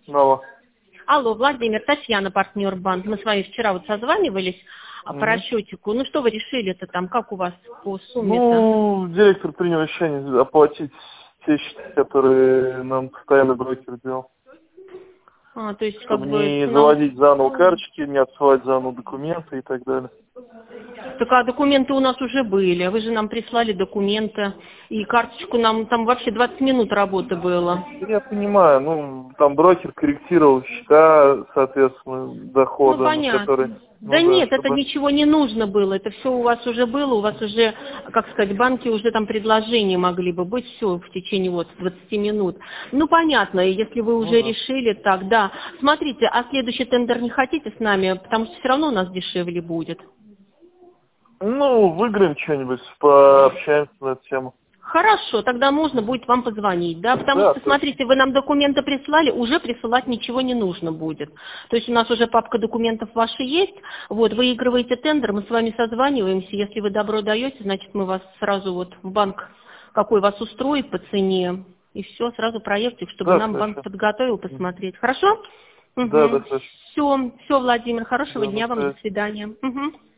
Алло. Алло, Владимир, Татьяна, партнер банк. Мы с вами вчера вот созванивались по расчетику. Ну, что вы решили-то там, как у вас по сумме-то? Ну, директор принял решение оплатить те счета, которые нам постоянно брокер делал. То есть, как Чтобы бы, не цена... заводить заново карточки, не отсылать заново документы и так далее. Так, а документы у нас уже были. Вы же нам прислали документы. И карточку нам, там вообще 20 минут работы было. Я понимаю, ну, там брокер корректировал счета, соответственно, Ну, дохода, на которые, понятно. Да ну да, нет, это чтобы... ничего не нужно было. Это все у вас уже было. У вас уже, как сказать, банки уже там предложения могли бы быть все в течение вот 20 минут. Ну, понятно, если вы Ну уже да. решили так, да. Смотрите, а следующий тендер не хотите с нами? Потому что все равно у нас дешевле будет. Ну, выиграем что-нибудь, пообщаемся на эту тему. Хорошо, тогда можно будет вам позвонить, да, потому Да, что, точно. смотрите, вы нам документы прислали, уже присылать ничего не нужно будет. То есть у нас уже папка документов ваша есть, вот, выигрываете тендер, мы с вами созваниваемся, если вы добро даете, значит, мы вас сразу вот в банк, какой вас устроит по цене, и все, сразу проектик, чтобы Да, нам банк хорошо. подготовил, посмотреть. Хорошо? Да, Угу. хорошо. Все, Владимир, хорошего Да, на дня вам, до связи. свидания. Угу.